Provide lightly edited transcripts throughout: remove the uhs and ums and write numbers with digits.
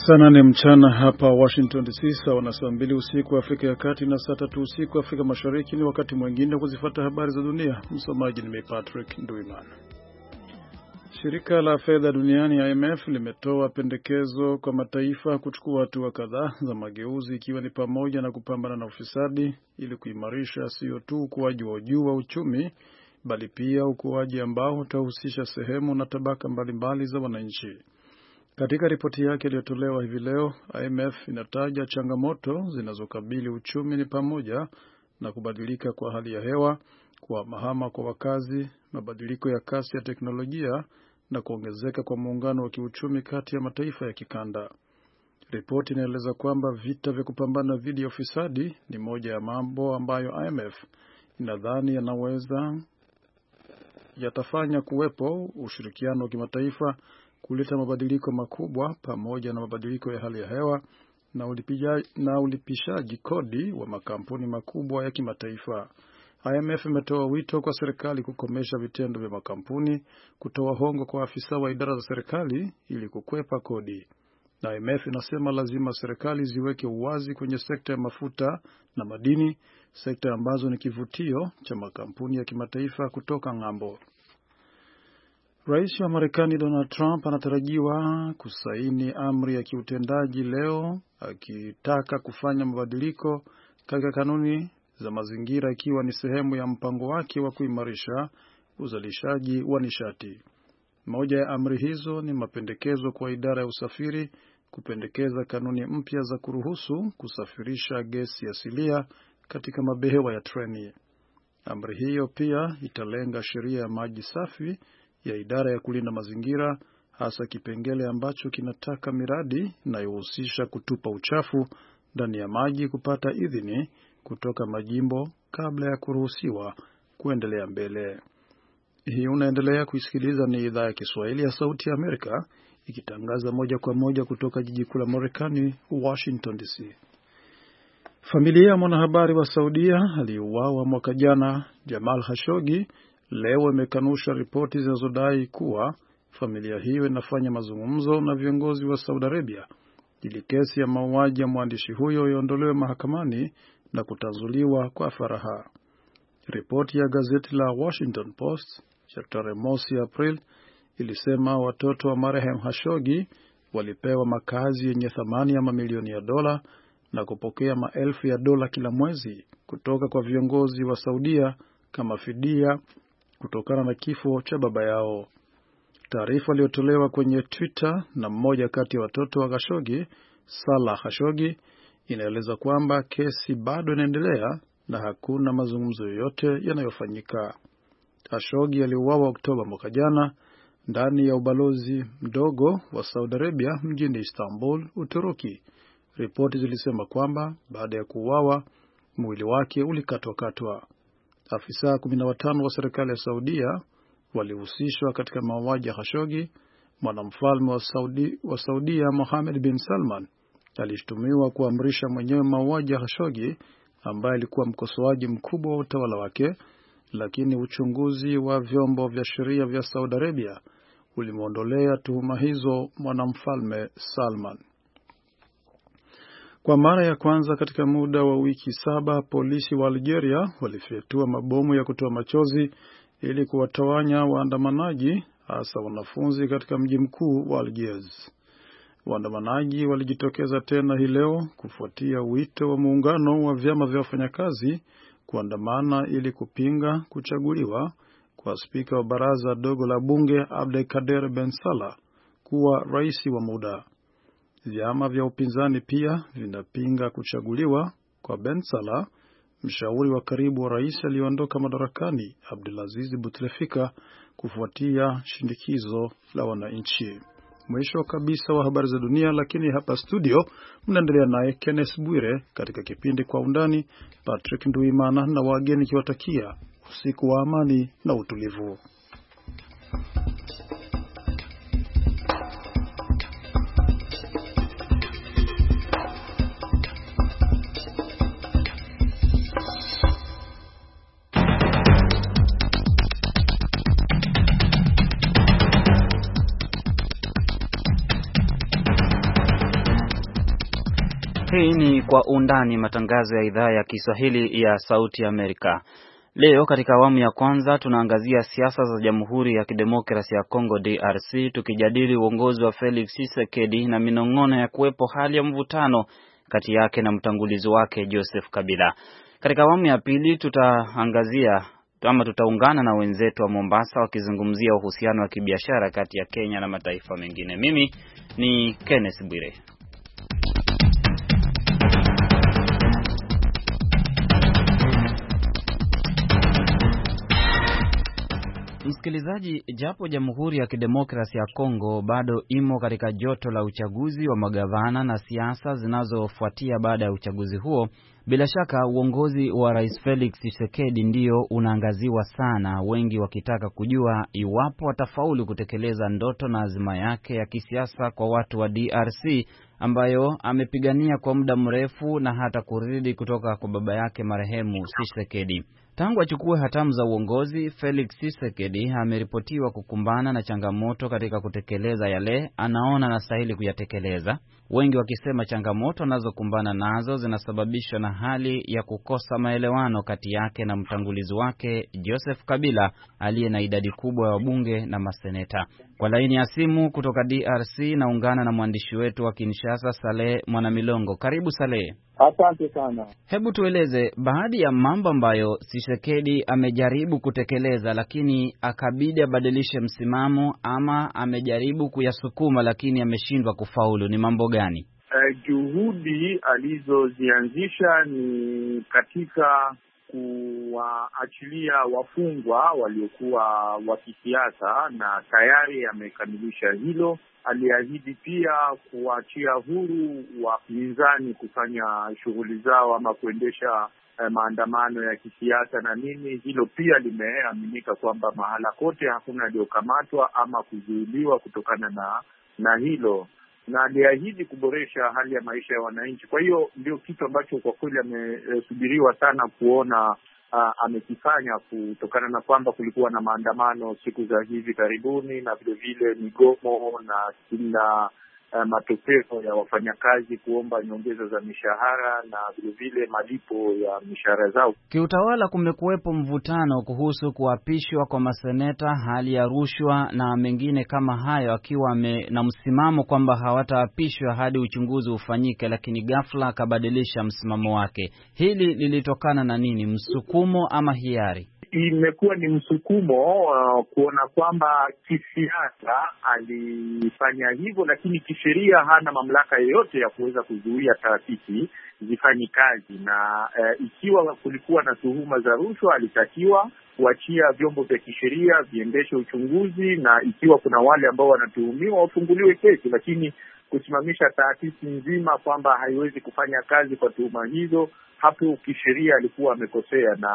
Sana ni mchana hapa Washington DC, sawa na saa 2 usiku Afrika ya Kati na saa 3 usiku Afrika Mashariki. Ni wakati mwingine kuzifuata habari za dunia. Msomaji ni Patrick Nduimana. Shirika la fedha duniani IMF limetoa pendekezo kwa mataifa kuchukua hatua kadhaa za mageuzi, ikiwa ni pamoja na kupambana na ufisadi ili kuimarisha sio tu ukuaji wa juu wa uchumi, bali pia ukuaji ambao utahusisha sehemu na tabaka mbalimbali za wananchi. Katika ripoti yake iliyotolewa hivi leo, IMF inataja changamoto zinazokabili uchumi ni pamoja na kubadilika kwa hali ya hewa, kuhamahama kwa wakazi, mabadiliko ya kasi ya teknolojia na kuongezeka kwa muungano wa kiuchumi kati ya mataifa ya kikanda. Ripoti inaeleza kwamba vita vya kupambana dhidi ya ufisadi ni moja ya mambo ambayo IMF inadhani yatafanya kuwepo ushirikiano wa kimataifa kuleta mabadiliko makubwa, pamoja na mabadiliko ya hali ya hewa na ulipishaji kodi wa makampuni makubwa ya kimataifa. IMF imetoa wito kwa serikali kukomesha vitendo vya makampuni kutoa hongo kwa afisa wa idara za serikali ili kukwepa kodi. Na IMF inasema lazima serikali ziweke uwazi kwenye sekta ya mafuta na madini, sekta ambazo ni kivutio cha makampuni ya kimataifa kutoka ng'ambo. Rais wa Marekani Donald Trump anatarajiwa kusaini amri ya kiutendaji leo akitaka kufanya mabadiliko katika kanuni za mazingira, ikiwa ni sehemu ya mpango wake wa kuimarisha uzalishaji wa nishati. Moja ya amri hizo ni mapendekezo kwa idara ya usafiri kupendekeza kanuni mpya za kuruhusu kusafirisha gesi asilia katika mabehewa ya treni. Amri hiyo pia italenga sheria ya maji safi ya idara ya kulinda mazingira, hasa kipengele ambacho kinataka miradi inayohusisha kutupa uchafu ndani ya maji kupata idhini kutoka majimbo kabla ya kuruhusiwa kuendelea mbele. Hii unaendelea kuisikiliza, ni idhaa ya Kiswahili ya Sauti ya Amerika ikitangaza moja kwa moja kutoka jiji kuu la Marekani, Washington DC. Familia ya mwanahabari wa Saudia aliyeuawa mwaka jana, Jamal Khashoggi, leo imekanusha ripoti zinazodai kuwa familia hiyo inafanya mazungumzo na viongozi wa Saudi Arabia ili kesi ya mauaji ya mwandishi huyo iondolewe mahakamani na kutanzuliwa kwa faraha. Ripoti ya gazeti la Washington Post ya tarehe mosi April ilisema watoto wa marehemu Khashoggi walipewa makazi yenye thamani ya mamilioni ya dola na kupokea maelfu ya dola kila mwezi kutoka kwa viongozi wa Saudia kama fidia kutokana na kifo cha baba yao. Taarifa iliyotolewa kwenye Twitter na mmoja kati ya watoto wa Khashoggi, Salah Khashoggi, inaeleza kwamba kesi bado inaendelea na hakuna mazungumzo yoyote yanayofanyika. Khashoggi aliuawa Oktoba mwaka jana ndani ya ubalozi mdogo wa Saudi Arabia mjini Istanbul, Uturuki. Ripoti zilisema kwamba baada ya kuuawa mwili wake ulikatwa-katwa. Afisa 15 wa serikali ya Saudia walihusishwa katika mauaji ya Khashoggi. Mwanamfalme wa Saudia Mohammed bin Salman alishtumiwa kuamrisha mwenyewe mauaji ya Khashoggi, ambaye alikuwa mkosoaji mkubwa wa utawala wake, lakini uchunguzi wa vyombo vya sheria vya Saudi Arabia ulimuondolea tuhuma hizo mwanamfalme Salman. Kwa mara ya kwanza katika muda wa wiki 7, polisi wa Algeria walifyatua mabomu ya kutoa machozi ili kuwatawanya waandamanaji, hasa wanafunzi katika mji mkuu wa Algiers. Waandamanaji walijitokeza tena hii leo kufuatia wito wa muungano wa vyama vya wafanyakazi kuandamana ili kupinga kuchaguliwa kwa spika wa baraza dogo la bunge Abdelkader Ben Salah kuwa rais wa muda. Vyama vya upinzani pia vinapinga kuchaguliwa kwa Ben Salah, mshauri wa karibu wa rais aliyeondoka madarakani Abdelaziz Bouteflika, kufuatia shindikizo la wananchi. Mwisho kabisa wa habari za dunia, lakini hapa studio mnaendelea naye Kenneth Bwire katika kipindi Kwa Undani. Patrick Nduimana na wageni kiwatakia usiku wa amani na utulivu. Hii ni Kwa Undani, matangazo ya idhaa ya Kiswahili ya Sauti ya Amerika. Leo katika awamu ya kwanza tunaangazia siasa za Jamhuri ya Kidemokrasia ya Kongo DRC, tukijadili uongozi wa Felix Tshisekedi na minong'ono ya kuwepo hali ya mvutano kati yake na mtangulizi wake Joseph Kabila. Katika awamu ya pili tutaungana na wenzetu wa Mombasa wakizungumzia uhusiano wa kibiashara kati ya Kenya na mataifa mengine. Mimi ni Kenneth Bwire. Msikilizaji, japo Jamhuri ya Kidemokrasia ya Kongo bado imo katika joto la uchaguzi wa magavana na siasa zinazofuatia baada ya uchaguzi huo, bila shaka uongozi wa Rais Felix Tshisekedi ndio unaangaziwa sana, wengi wakitaka kujua iwapo atafaulu kutekeleza ndoto na azma yake ya kisiasa kwa watu wa DRC ambayo amepigania kwa muda mrefu na hata kuridi kutoka kwa baba yake marehemu Tshisekedi. Tangu achukue hatamu za uongozi, Felix Tshisekedi ameripotiwa kukumbana na changamoto katika kutekeleza yale anaona anastahili kuyatekeleza. Wengi wakisema changamoto anazokumbana nazo zinasababishwa na hali ya kukosa maelewano kati yake na mtangulizi wake Joseph Kabila aliye na idadi kubwa ya wabunge na maseneta. Kwa laini ya simu kutoka DRC naungana na mwandishi wetu wa Kinshasa, Saleh Mwanamilongo. Karibu Saleh. Asante sana. Hebu tueleze baadhi ya mambo ambayo Tshisekedi amejaribu kutekeleza lakini akabidi abadilishe msimamo, ama amejaribu kuyasukuma lakini ameshindwa kufaulu. Ni mambo gani? Juhudi alizozianzisha ni katika kuwaachilia wafungwa waliokuwa wa kisiasa, na tayari amekamilisha hilo. Aliahidi pia kuachia huru wapinzani kufanya shughuli zao ama kuendesha maandamano ya kisiasa na nini. Hilo pia limeaminika kwamba mahala kote hakuna aliyokamatwa ama kuzuiliwa kutokana na hilo, na aliahidi kuboresha hali ya maisha ya wananchi. Kwa hiyo ndio kitu ambacho kwa kweli amesubiriwa sana kuona amekifanya, kutokana na kwamba kulikuwa na maandamano siku za hivi karibuni na vile vile migomo na kila matokeo ya wafanyakazi kuomba nyongeza za mishahara na vile vile malipo ya mishahara zao. Kiutawala kumekuwepo mvutano kuhusu kuapishwa kwa maseneta, hali ya rushwa na mengine kama hayo, akiwa na msimamo kwamba hawataapishwa hadi uchunguzi ufanyike, lakini ghafla akabadilisha msimamo wake. Hili lilitokana na nini? Msukumo ama hiari? Imekuwa ni msukumo kuona kwamba kisiasa alifanya hivyo, lakini kisheria hana mamlaka yoyote ya kuweza kuzuia taasisi zifanyi kazi. Na ikiwa kulikuwa na tuhuma za rushwa, alitakiwa kuachia vyombo vya kisheria viendeshe uchunguzi, na ikiwa kuna wale ambao wanatuhumiwa wafunguliwe kesi, lakini kusimamisha taasisi nzima kwamba haiwezi kufanya kazi kwa tuhuma hizo, hapo kisheria alikuwa amekosea, na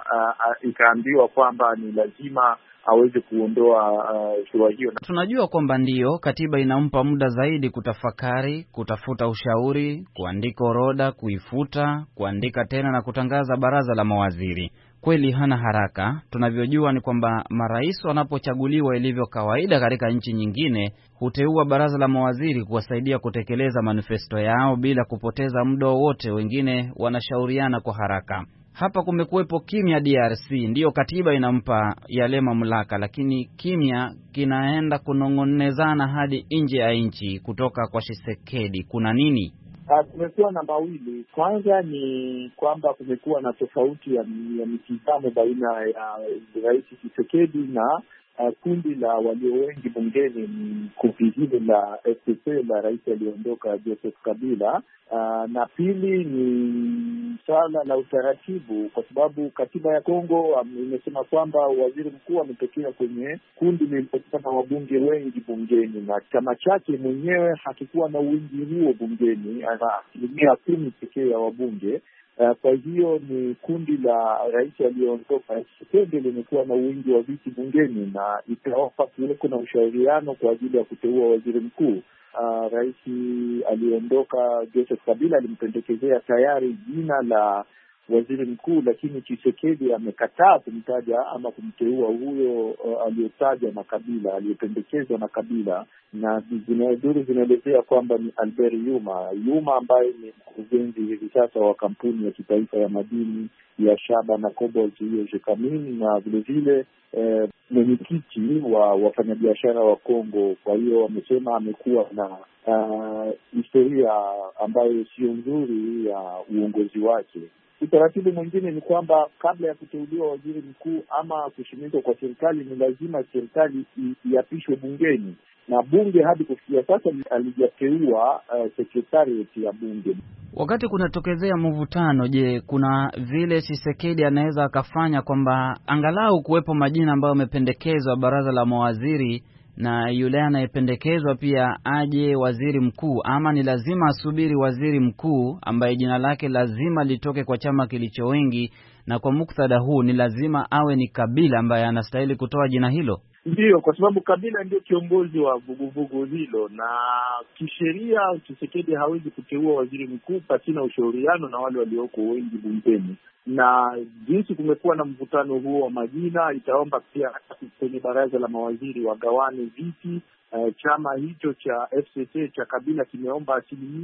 ikaambiwa kwamba ni lazima aweze kuondoa shura hiyo. Tunajua kwamba ndiyo katiba inampa muda zaidi kutafakari, kutafuta ushauri, kuandika orodha, kuifuta, kuandika tena na kutangaza baraza la mawaziri. Kweli hana haraka. Tunavyojua ni kwamba marais wanapochaguliwa, ilivyo kawaida katika nchi nyingine, huteua baraza la mawaziri kuwasaidia kutekeleza manifesto yao bila kupoteza muda wowote. Wengine wanashauriana kwa haraka. Hapa kumekuwepo kimya DRC, ndiyo katiba inampa yale mamlaka, lakini kimya kinaenda kunong'onezana hadi nje ya nchi kutoka kwa Tshisekedi. Kuna nini? Kumekuwa na mawili. Kwanza ni kwamba kumekuwa na tofauti ya mitazamo baina ya Rais Tshisekedi na kundi la walio wengi bungeni, ni kundi hili la FCC la rais aliondoka Joseph Kabila. Na pili ni swala la utaratibu, kwa sababu katiba ya Kongo imesema kwamba waziri mkuu ametokea kwenye kundi lililokuwa na wabunge wengi bungeni, na chama chake mwenyewe hakikuwa na wingi huo bungeni, ana 10% pekee ya wabunge. Kwa hiyo ni kundi la rais aliyoondoka Tshisekedi limekuwa na wingi wa viti bungeni, na itaofa kuweko na ushauriano kwa ajili ya kuteua waziri mkuu. Rais aliondoka Joseph Kabila alimpendekezea tayari jina la waziri mkuu, lakini Tshisekedi amekataa kumtaja ama kumteua huyo aliyotaja na Kabila, aliyopendekezwa na Kabila, na duru zinaelezea kwamba ni Albert Yuma ambaye ni mkurugenzi hivi sasa wa kampuni ya kitaifa ya madini ya shaba na cobalt hiyo Gécamines, na vilevile mwenyekiti wa wafanyabiashara wa Kongo. Kwa hiyo wamesema amekuwa na historia ambayo sio nzuri ya uongozi wake. Utaratibu mwingine ni kwamba kabla ya kuteuliwa waziri mkuu ama kushimikwa kwa serikali, ni lazima serikali iapishwe bungeni, na bunge hadi kufikia sasa alijateua sekretariat ya bunge. Wakati kunatokezea mvutano, je, kuna vile Tshisekedi anaweza akafanya kwamba angalau kuwepo majina ambayo yamependekezwa baraza la mawaziri na yule anayependekezwa pia aje waziri mkuu, ama ni lazima asubiri waziri mkuu ambaye jina lake lazima litoke kwa chama kilicho wengi, na kwa muktadha huu ni lazima awe ni Kabila ambaye anastahili kutoa jina hilo? Ndiyo, kwa sababu Kabila ndio kiongozi wa vuguvugu hilo, na kisheria Tshisekedi hawezi kuteua waziri mkuu pasina ushauriano na wale walioko wengi bungeni. Na jinsi kumekuwa na mvutano huo wa majina, itaomba pia kwenye baraza la mawaziri wagawane viti. Chama hicho cha FCC cha Kabila kimeomba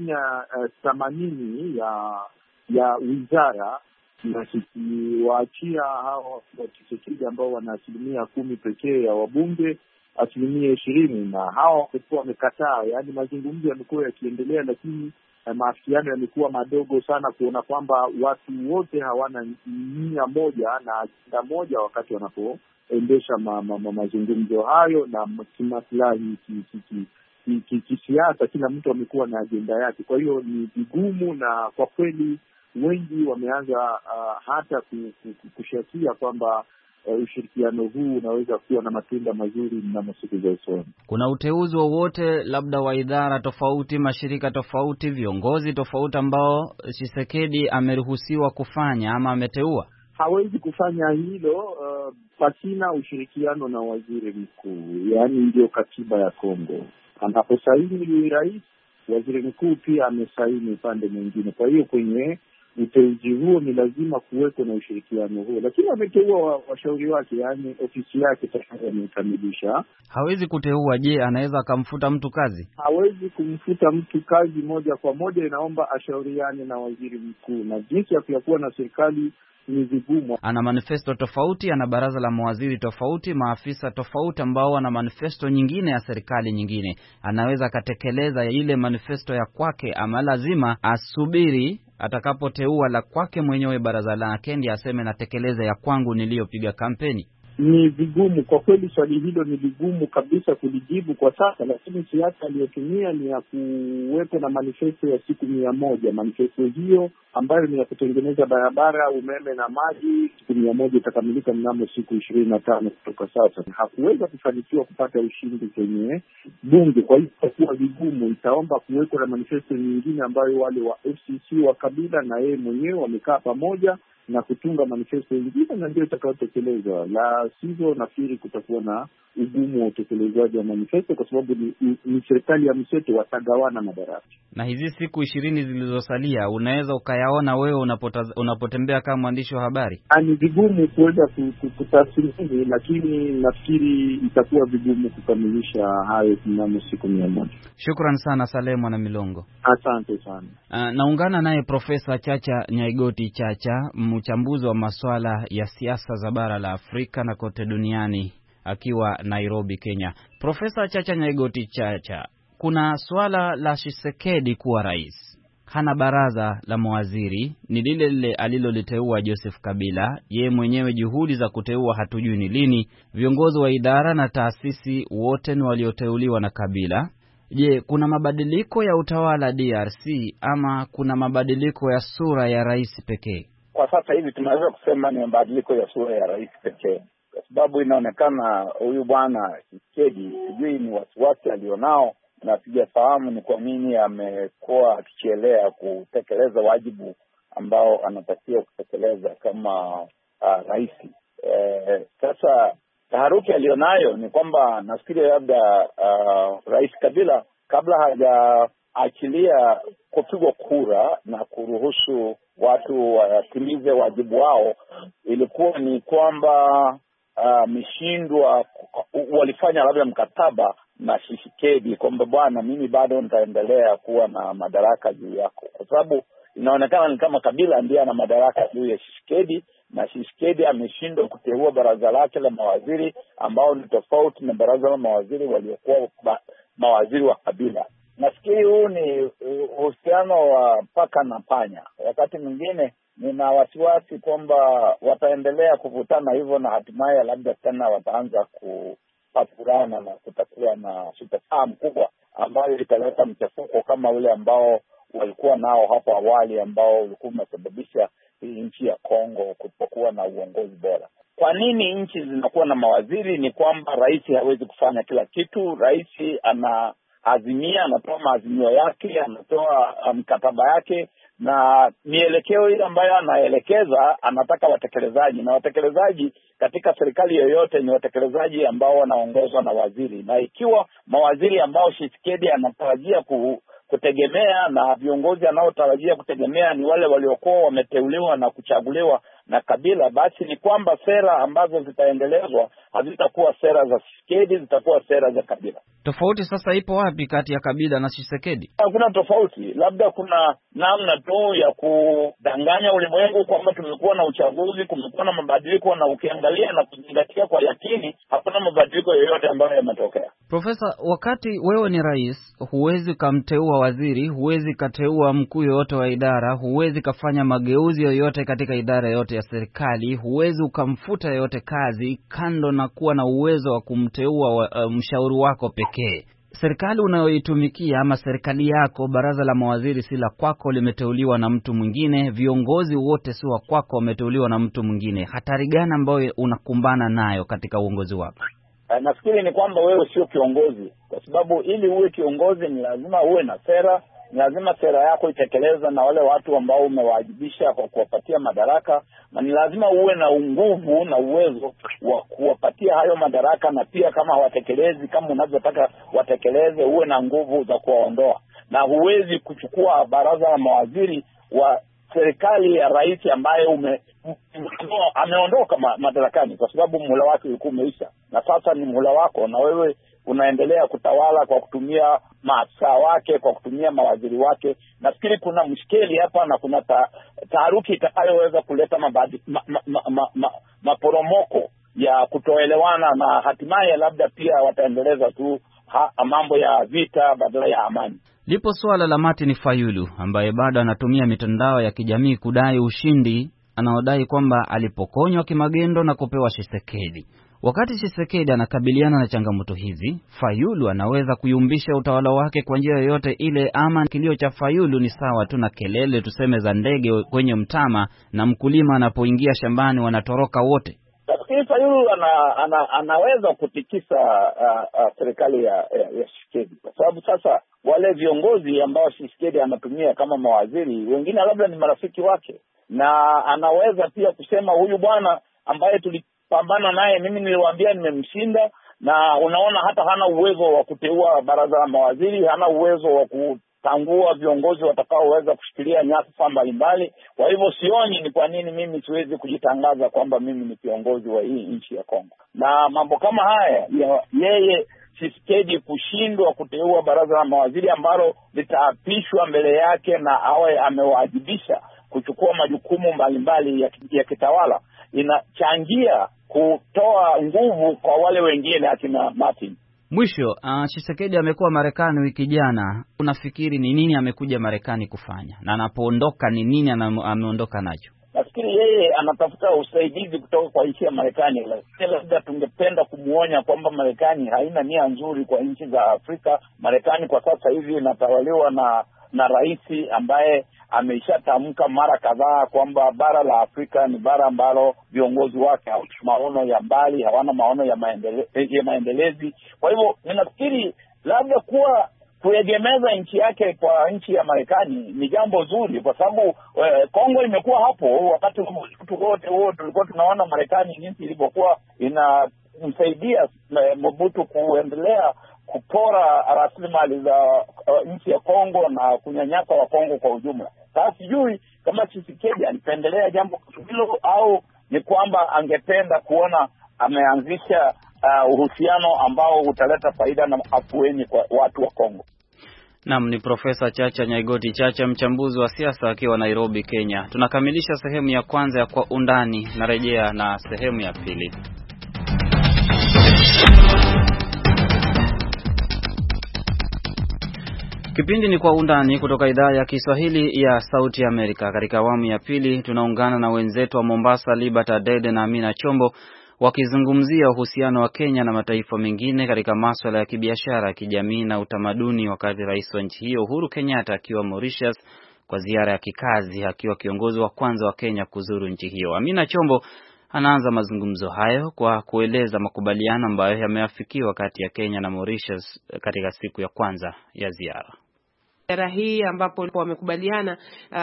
80% ya wizara, na kikiwaachia hao wa Tshisekedi ambao wana 10% pekee ya wabunge 20%, na hao walikuwa wamekataa. Yaani mazungumzo yamekuwa yakiendelea, lakini maafikiano yamekuwa madogo sana, kuona kwamba watu wote hawana nia moja na ajenda moja wakati wanapoendesha mazungumzo hayo, na kimaslahi kisiasa kila mtu amekuwa na ajenda yake. Kwa hiyo ni vigumu, na kwa kweli wengi wameanza hata kushakia kwamba ushirikiano huu unaweza kuwa na matunda mazuri mnamo siku za usoni. Kuna uteuzi wowote labda wa idara tofauti, mashirika tofauti, viongozi tofauti ambao Tshisekedi ameruhusiwa kufanya ama ameteua? Hawezi kufanya hilo pasina ushirikiano na waziri mkuu. Yaani ndio katiba ya Kongo, anaposaini rais, waziri mkuu pia amesaini upande mwingine. Kwa hiyo kwenye uteuzi huo ni lazima kuweko na ushirikiano huo, lakini ameteua washauri wake, yaani ofisi yake tayari amekamilisha. Hawezi kuteua. Je, anaweza akamfuta mtu kazi? Hawezi kumfuta mtu kazi moja kwa moja, inaomba ashauriane na waziri mkuu, na jinsi ya kuyakuwa na serikali ni vigumu. Ana manifesto tofauti, ana baraza la mawaziri tofauti, maafisa tofauti ambao wana manifesto nyingine ya serikali nyingine. Anaweza akatekeleza ile manifesto ya kwake, ama lazima asubiri atakapoteua la kwake mwenyewe baraza lake ndiye aseme natekeleza ya kwangu niliyopiga kampeni? Ni vigumu kwa kweli, swali hilo ni vigumu kabisa kulijibu kwa sasa, lakini siasa aliyotumia ni ya kuwepo na manifesto ya siku 100. Manifesto hiyo ambayo ni ya kutengeneza barabara, umeme na maji, siku 100 itakamilika mnamo siku 25 kutoka sasa. Hakuweza kufanikiwa kupata ushindi kwenye bunge, kwa hiyo itakuwa vigumu. Itaomba kuweko na manifesto nyingine ambayo wale wa FCC wa Kabila na yeye mwenyewe wamekaa pamoja na kutunga manifesto nyingine, na ndio itakayotekelezwa. La sivyo, nafikiri kutakuwa na ugumu wa utekelezaji wa manifesto, kwa sababu ni serikali ya mseto, watagawana madaraka. Na hizi siku 20 zilizosalia unaweza ukayaona wewe unapotembea kama mwandishi wa habari? Ni vigumu kuweza kutathmini, lakini nafikiri itakuwa vigumu kukamilisha hayo mnamo siku 100. Shukran sana Saleh Mwana Milongo. Asante sana. Naungana naye Profesa Chacha Nyaigoti Chacha, mchambuzi wa masuala ya siasa za bara la Afrika na kote duniani, akiwa Nairobi, Kenya. Profesa Chacha Nyaigoti Chacha, kuna swala la Tshisekedi kuwa rais. Hana baraza la mawaziri, ni lile lile aliloliteua Joseph Kabila. Yeye mwenyewe juhudi za kuteua hatujui ni lini. Viongozi wa idara na taasisi wote ni walioteuliwa na Kabila. Je, kuna mabadiliko ya utawala DRC ama kuna mabadiliko ya sura ya rais pekee? Kwa sasa hivi tunaweza kusema ni mabadiliko ya sura ya rais pekee, kwa sababu inaonekana huyu bwana Tshisekedi, sijui ni wasiwasi alionao, na sijafahamu ni kwa nini amekuwa akichelea kutekeleza wajibu ambao anatakiwa kutekeleza kama rais. Sasa taharuki alionayo ni kwamba nafikiri labda Rais Kabila kabla achilia kupigwa kura na kuruhusu watu watimize wajibu wao, ilikuwa ni kwamba mishindwa walifanya labda mkataba na Tshisekedi kwamba bwana, mimi bado nitaendelea kuwa na madaraka juu yako, kwa sababu inaonekana ni kama Kabila ndiye ana madaraka juu ya Tshisekedi, na Tshisekedi ameshindwa kuteua baraza lake la mawaziri ambao ni tofauti na baraza la mawaziri waliokuwa mawaziri wa Kabila. Nafikiri huu ni uhusiano wa paka na panya. Wakati mwingine nina wasiwasi kwamba wataendelea kuvutana hivyo na hatimaye labda tena wataanza kupapurana na kutakuwa na sitafahamu mkubwa ambayo italeta mchafuko kama ule ambao walikuwa nao hapo awali, ambao ulikuwa umesababisha hii nchi ya Kongo kutokuwa na uongozi bora. Kwa nini nchi zinakuwa na mawaziri? Ni kwamba rais hawezi kufanya kila kitu. Rais anaazimia, anatoa maazimio yake, anatoa mkataba yake, na mielekeo ile ambayo anaelekeza anataka watekelezaji, na watekelezaji katika serikali yoyote ni watekelezaji ambao wanaongozwa na waziri. Na ikiwa mawaziri ambao Tshisekedi anatarajia kutegemea na viongozi anaotarajia kutegemea ni wale waliokuwa wameteuliwa na kuchaguliwa na Kabila, basi ni kwamba sera ambazo zitaendelezwa hazitakuwa sera za Tshisekedi, zitakuwa sera za Kabila. Tofauti sasa ipo wapi kati ya Kabila na Tshisekedi? Hakuna tofauti, labda kuna namna tu ya kudanganya ulimwengu kwamba tumekuwa na uchaguzi, kumekuwa na mabadiliko, na ukiangalia na kuzingatia kwa yakini hakuna mabadiliko yoyote ambayo yametokea. Profesa, wakati wewe ni rais, huwezi kumteua waziri, huwezi kateua mkuu yoyote wa idara, huwezi kafanya mageuzi yoyote katika idara yote ya serikali, huwezi ukamfuta yoyote kazi kando na kuwa na uwezo wa kumteua mshauri wako pekee. Serikali unayoitumikia ama serikali yako, baraza la mawaziri si la kwako, limeteuliwa na mtu mwingine, viongozi wote si wa kwako, wameteuliwa na mtu mwingine. Hatari gani ambayo unakumbana nayo katika uongozi wako? Nafikiri ni kwamba wewe sio kiongozi, kwa sababu ili uwe kiongozi ni lazima uwe na sera, ni lazima sera yako itekelezwe na wale watu ambao umewajibisha kwa kuwapatia madaraka, na ni lazima uwe na nguvu na uwezo wa kuwapatia hayo madaraka, na pia kama hawatekelezi kama unavyotaka watekeleze, uwe na nguvu za kuwaondoa. Na huwezi kuchukua baraza la mawaziri wa serikali ya rais ambaye ameondoka madarakani kwa sababu muhula wake ulikuwa umeisha, na sasa ni muhula wako, na wewe unaendelea kutawala kwa kutumia maafisa wake, kwa kutumia mawaziri wake. Nafikiri kuna mshikeli hapa na kuna taharuki itakayoweza kuleta maporomoko ya kutoelewana, na hatimaye labda pia wataendeleza tu mambo ya vita badala ya amani. Lipo swala la Martin Fayulu ambaye bado anatumia mitandao ya kijamii kudai ushindi anaodai kwamba alipokonywa kimagendo na kupewa Tshisekedi. Wakati Tshisekedi anakabiliana na changamoto hizi, Fayulu anaweza kuyumbisha utawala wake kwa njia yoyote ile, ama kilio cha Fayulu ni sawa tu na kelele tuseme za ndege kwenye mtama, na mkulima anapoingia shambani wanatoroka wote? Nafikiri Fayulu anaweza kutikisa serikali ya Tshisekedi, kwa sababu sasa wale viongozi ambao Tshisekedi anatumia kama mawaziri, wengine labda ni marafiki wake, na anaweza pia kusema huyu bwana ambaye tulipambana naye, mimi niliwaambia nimemshinda, na unaona hata hana uwezo wa kuteua baraza la mawaziri, hana uwezo wa kutangua viongozi watakaoweza kushikilia nyadhifa mbalimbali. Kwa hivyo sioni ni kwa nini mimi siwezi kujitangaza kwamba mimi ni kiongozi wa hii nchi ya Kongo. Na mambo kama haya yeye Tshisekedi kushindwa kuteua baraza la mawaziri ambalo litaapishwa mbele yake na awe amewajibisha kuchukua majukumu mbalimbali ya kitawala, inachangia kutoa nguvu kwa wale wengine akina Martin. Mwisho, Tshisekedi amekuwa Marekani wiki jana. Unafikiri ni nini amekuja Marekani kufanya, na anapoondoka ni nini ameondoka nacho? Nafikiri yeye anatafuta usaidizi kutoka kwa nchi ya Marekani, lakini labda tungependa kumuonya kwamba Marekani haina nia nzuri kwa nchi za Afrika. Marekani kwa sasa hivi inatawaliwa na rais ambaye ameshatamka mara kadhaa kwamba bara la Afrika ni bara ambalo viongozi wake hawana maono ya mbali, hawana maono ya maendelezi. Kwa hivyo ninafikiri labda kuegemeza nchi yake kwa nchi ya Marekani ni jambo zuri, kwa sababu Kongo imekuwa hapo wakati wote huo tulikuwa tunaona Marekani jinsi ilivyokuwa inamsaidia Mobutu kuendelea kupora rasilimali za nchi ya Kongo na kunyanyasa wa Kongo kwa ujumla. Sasa sijui kama Tshisekedi alipendelea jambo hilo au ni kwamba angependa kuona ameanzisha uhusiano ambao utaleta faida na afueni kwa watu wa Kongo. Naam, ni Profesa Chacha Nyaigoti Chacha, mchambuzi wa siasa akiwa Nairobi, Kenya. Tunakamilisha sehemu ya kwanza ya Kwa Undani, narejea na sehemu ya pili. Kipindi ni Kwa Undani kutoka idhaa ya Kiswahili ya Sauti ya Amerika. Katika awamu ya pili tunaungana na wenzetu wa Mombasa, Liberty Dede na Amina Chombo, wakizungumzia uhusiano wa Kenya na mataifa mengine katika masuala ya kibiashara, kijamii na utamaduni, wakati rais wa nchi hiyo Uhuru Kenyatta akiwa Mauritius kwa ziara ya kikazi, akiwa kiongozi wa kwanza wa Kenya kuzuru nchi hiyo. Amina Chombo anaanza mazungumzo hayo kwa kueleza makubaliano ambayo yameafikiwa kati ya Kenya na Mauritius katika siku ya kwanza ya ziara. Ziara hii ambapo wamekubaliana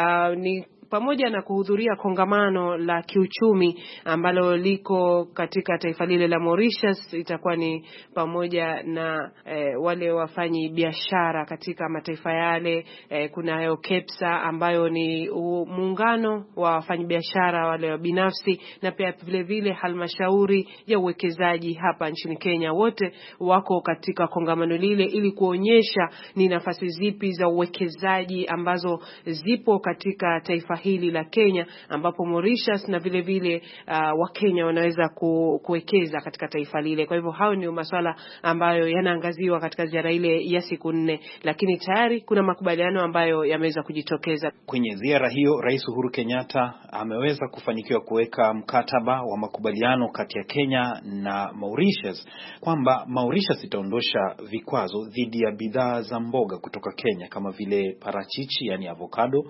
ni pamoja na kuhudhuria kongamano la kiuchumi ambalo liko katika taifa lile la Mauritius. Itakuwa ni pamoja na wale wafanyi biashara katika mataifa yale. Kunayo KEPSA ambayo ni muungano wa wafanyi biashara wale binafsi, na pia vile vile halmashauri ya uwekezaji hapa nchini Kenya. Wote wako katika kongamano lile ili kuonyesha ni nafasi zipi za uwekezaji ambazo zipo katika taifa hili la Kenya, ambapo Mauritius na vile vile wa Kenya wanaweza kuwekeza katika taifa lile. Kwa hivyo hao ni masuala ambayo yanaangaziwa katika ziara ile ya siku 4, lakini tayari kuna makubaliano ambayo yameweza kujitokeza. Kwenye ziara hiyo, Rais Uhuru Kenyatta ameweza kufanikiwa kuweka mkataba wa makubaliano kati ya Kenya na Mauritius kwamba Mauritius itaondosha vikwazo dhidi ya bidhaa za mboga kutoka Kenya kama vile parachichi, yani avocado,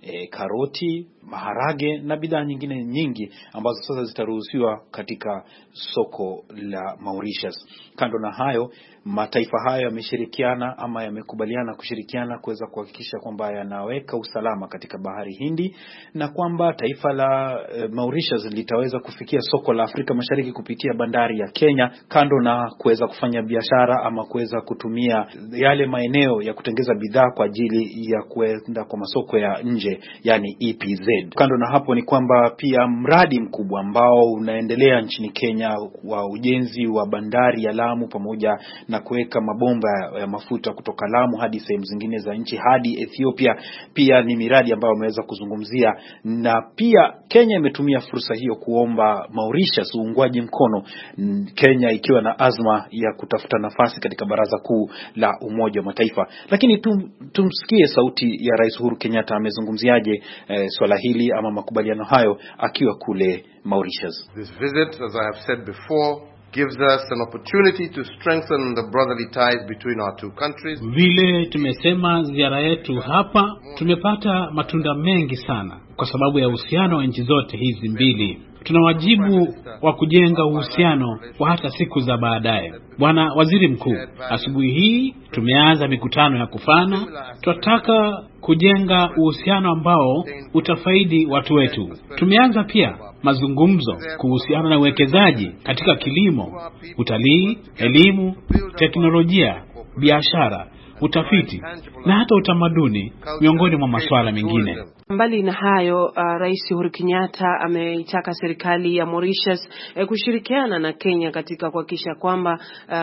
karoti, maharage na bidhaa nyingine nyingi ambazo sasa zitaruhusiwa katika soko la Mauritius. Kando na hayo, mataifa hayo yameshirikiana ama yamekubaliana kushirikiana kuweza kuhakikisha kwamba yanaweka usalama katika Bahari Hindi, na kwamba taifa la Mauritius litaweza kufikia soko la Afrika Mashariki kupitia bandari ya Kenya, kando na kuweza kufanya biashara ama kuweza kutumia yale maeneo ya kutengeza bidhaa kwa ajili ya kwenda kwa masoko ya nje, yani EPZ. Kando na hapo ni kwamba pia mradi mkubwa ambao unaendelea nchini Kenya wa ujenzi wa bandari ya Lamu pamoja na kuweka mabomba ya mafuta kutoka Lamu hadi sehemu zingine za nchi hadi Ethiopia, pia ni miradi ambayo wameweza kuzungumzia. Na pia Kenya imetumia fursa hiyo kuomba Mauritius uungwaji mkono, Kenya ikiwa na azma ya kutafuta nafasi katika Baraza Kuu la Umoja wa Mataifa. Lakini tumsikie sauti ya Rais Uhuru Kenyatta amezungumziaje swala hili ama makubaliano hayo akiwa kule Mauritius. This visit, as I have said before, gives us an opportunity to strengthen the brotherly ties between our two countries. Vile tumesema, ziara yetu hapa tumepata matunda mengi sana kwa sababu ya uhusiano wa nchi zote hizi mbili. Tuna wajibu wa kujenga uhusiano wa hata siku za baadaye. Bwana Waziri Mkuu, asubuhi hii tumeanza mikutano ya kufana. Tunataka kujenga uhusiano ambao utafaidi watu wetu. Tumeanza pia mazungumzo kuhusiana na uwekezaji katika kilimo, utalii, elimu, teknolojia, biashara, utafiti na hata utamaduni, miongoni mwa masuala mengine. Mbali na hayo, Rais Uhuru Kenyatta ameitaka serikali ya Mauritius kushirikiana na Kenya katika kuhakikisha kwamba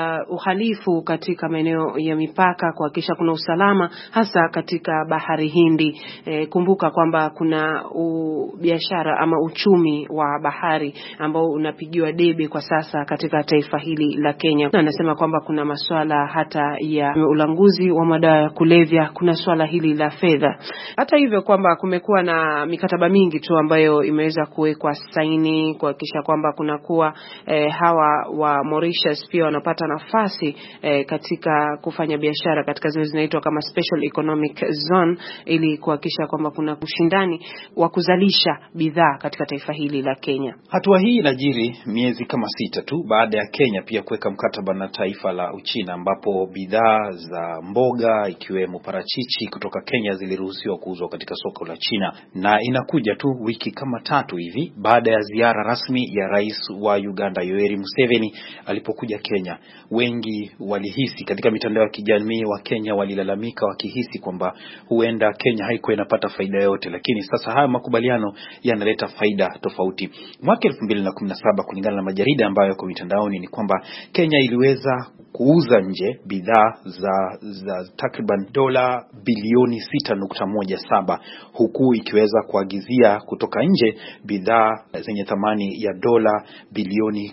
uhalifu katika maeneo ya mipaka, kuhakikisha kuna usalama hasa katika Bahari Hindi. Kumbuka kwamba kuna biashara ama uchumi wa bahari ambao unapigiwa debe kwa sasa katika taifa hili la Kenya. Na anasema kwamba kuna masuala hata ya ulanguzi wa madawa ya kulevya, kuna swala hili la fedha. Hata hivyo kwamba kumekuwa na mikataba mingi tu ambayo imeweza kuwekwa saini kuhakikisha kwamba kunakuwa hawa wa Mauritius pia wanapata nafasi katika kufanya biashara katika zile zinaitwa kama Special Economic Zone, ili kuhakikisha kwamba kuna ushindani wa kuzalisha bidhaa katika taifa hili la Kenya. Hatua hii inajiri miezi kama 6 tu baada ya Kenya pia kuweka mkataba na taifa la Uchina, ambapo bidhaa za mboga ikiwemo parachichi kutoka Kenya ziliruhusiwa kuuzwa katika soko la China, na inakuja tu wiki kama 3 hivi baada ya ziara rasmi ya rais wa Uganda Yoweri Museveni alipokuja Kenya. Wengi walihisi katika mitandao ya kijamii wa Kenya walilalamika wakihisi kwamba huenda Kenya haikuwa inapata faida yote, lakini sasa haya makubaliano yanaleta faida tofauti. Mwaka 2017 kulingana na majarida ambayo yako mitandaoni ni kwamba Kenya iliweza kuuza nje bidhaa za takriban dola bilioni 6.17 huku ikiweza kuagizia kutoka nje bidhaa zenye thamani ya dola bilioni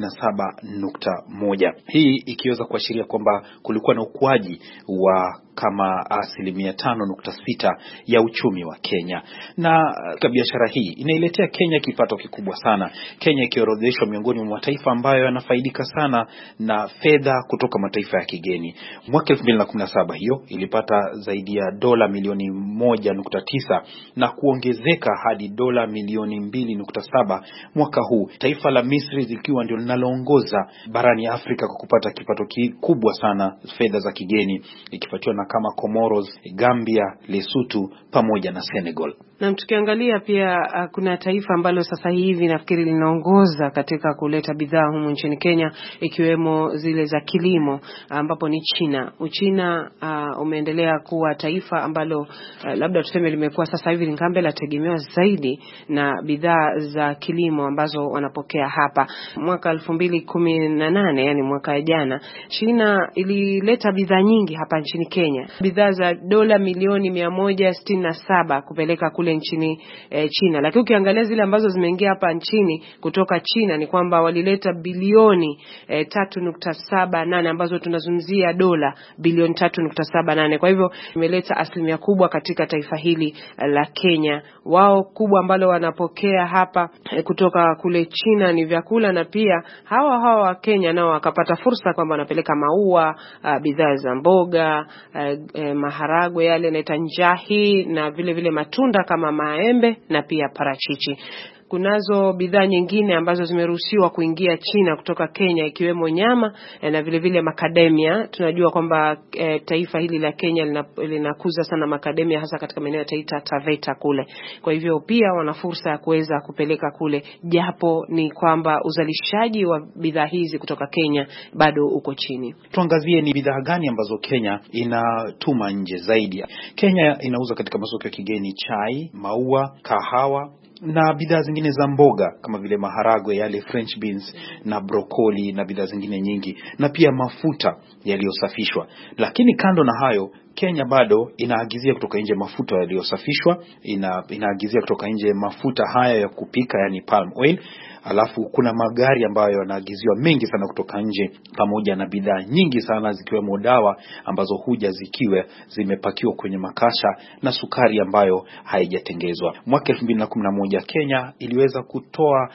17.1. Hii ikiweza kuashiria kwamba kulikuwa na ukuaji wa kama 5.6% ya uchumi wa Kenya. Na kwa biashara hii inailetea Kenya kipato kikubwa sana. Kenya ikiorodheshwa miongoni mwa mataifa ambayo yanafaidika sana na fedha kutoka mataifa ya kigeni. Mwaka 2017 hiyo ilipata zaidi ya dola milioni 1.9 na kuongezeka hadi dola milioni 2.7 mwaka huu. Taifa la Misri zikiwa ndio linaloongoza barani Afrika kwa kupata kipato kikubwa sana fedha za kigeni, ikifuatiwa na kama Comoros, Gambia, Lesotho pamoja na Senegal. Na tukiangalia pia kuna taifa ambalo sasa hivi nafikiri linaongoza katika kuleta bidhaa humu nchini Kenya, ikiwemo zile za kilimo, ambapo ni China. Uchina umeendelea kuwa taifa ambalo labda tuseme limekuwa sasa hivi lingambe la tegemewa zaidi na bidhaa za kilimo ambazo wanapokea hapa. Mwaka 2018, yani mwaka jana, China ilileta bidhaa nyingi hapa nchini Kenya. Bidhaa za dola milioni 167 kupeleka kule nchini China. Lakini ukiangalia zile ambazo zimeingia hapa nchini kutoka China ni kwamba walileta bilioni 3.78 ambazo tunazungumzia dola bilioni 3.78. Kwa hivyo imeleta asilimia kubwa katika taifa hili la Kenya. Wao kubwa ambalo wanapokea hapa kutoka kule China ni vyakula, na pia hawa wa Kenya nao wakapata fursa kwamba wanapeleka maua, bidhaa za mboga, maharagwe yale naita njahi, na vile vile matunda kama maembe na pia parachichi. Kunazo bidhaa nyingine ambazo zimeruhusiwa kuingia China kutoka Kenya, ikiwemo nyama na vile vile macadamia. Tunajua kwamba taifa hili la Kenya linakuza sana macadamia, hasa katika maeneo ya Taita Taveta kule. Kwa hivyo pia wana fursa ya kuweza kupeleka kule, japo ni kwamba uzalishaji wa bidhaa hizi kutoka Kenya bado uko chini. Tuangazie ni bidhaa gani ambazo Kenya inatuma nje zaidi. Kenya inauza katika masoko ya kigeni chai, maua, kahawa na bidhaa zingine za mboga kama vile maharagwe yale French beans na broccoli na bidhaa zingine nyingi, na pia mafuta yaliyosafishwa. Lakini kando na hayo, Kenya bado inaagizia kutoka nje mafuta yaliyosafishwa, inaagizia kutoka nje mafuta haya ya kupika yani palm oil. Alafu kuna magari ambayo yanaagiziwa mengi sana kutoka nje, pamoja na bidhaa nyingi sana zikiwemo dawa ambazo huja zikiwa zimepakiwa kwenye makasha na sukari ambayo haijatengezwa. Mwaka 2011 Kenya iliweza kutoa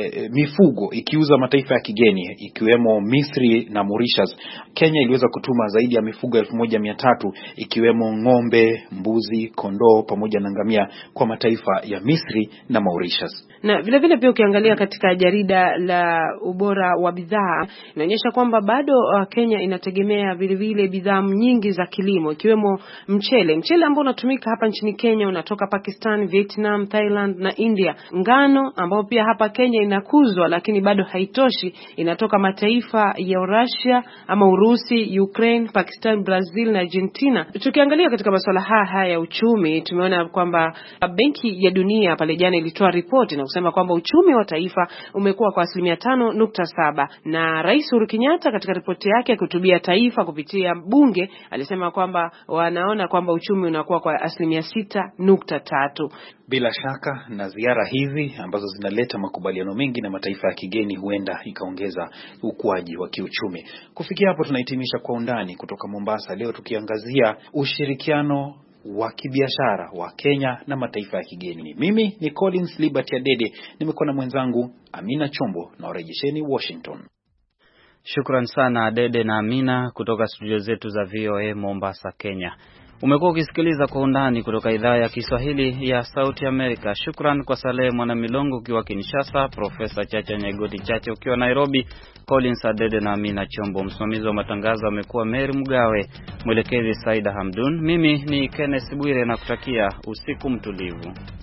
mifugo ikiuza mataifa ya kigeni ikiwemo Misri na Mauritius. Kenya iliweza kutuma zaidi ya mifugo 1300 ikiwemo ng'ombe, mbuzi, kondoo pamoja na ngamia kwa mataifa ya Misri na Mauritius. Na vile vile pia ukiangalia katika jarida la ubora wa bidhaa inaonyesha kwamba bado Kenya inategemea vile vile bidhaa nyingi za kilimo, ikiwemo mchele ambao unatumika hapa nchini Kenya unatoka Pakistan, Vietnam, Thailand na India. Ngano ambao pia hapa Kenya inakuzwa lakini bado haitoshi, inatoka mataifa ya Russia ama Urusi, Ukraine, Pakistan, Brazil na Argentina. Tukiangalia katika masuala haya ya uchumi, tumeona kwamba Benki ya Dunia pale jana ilitoa ripoti na kusema kwamba uchumi wa taifa umekuwa kwa 5.7, na Rais Uhuru Kenyatta katika ripoti yake kuhutubia taifa kupitia bunge alisema kwamba wanaona kwamba uchumi unakuwa kwa 6.3. Bila shaka na ziara hizi ambazo zinaleta makubaliano mengi na mataifa ya kigeni huenda ikaongeza ukuaji wa kiuchumi. Kufikia hapo tunahitimisha Kwa Undani kutoka Mombasa leo, tukiangazia ushirikiano wa kibiashara wa Kenya na mataifa ya kigeni. Mimi ni Collins Liberty Adede, nimekuwa na mwenzangu Amina Chombo, na warejesheni Washington. Shukran sana Adede na Amina kutoka studio zetu za VOA Mombasa, Kenya. Umekuwa ukisikiliza Kwa Undani kutoka idhaa ya Kiswahili ya Sauti Amerika. Shukran kwa Saleh Mwana Milongo ukiwa Kinshasa, Profesa Chacha Nyegoti Chacha ukiwa Nairobi, Collins Adede na Amina Chombo. Msimamizi wa matangazo amekuwa Mary Mgawe, mwelekezi Saida Hamdun. Mimi ni Kenneth Bwire na kutakia usiku mtulivu.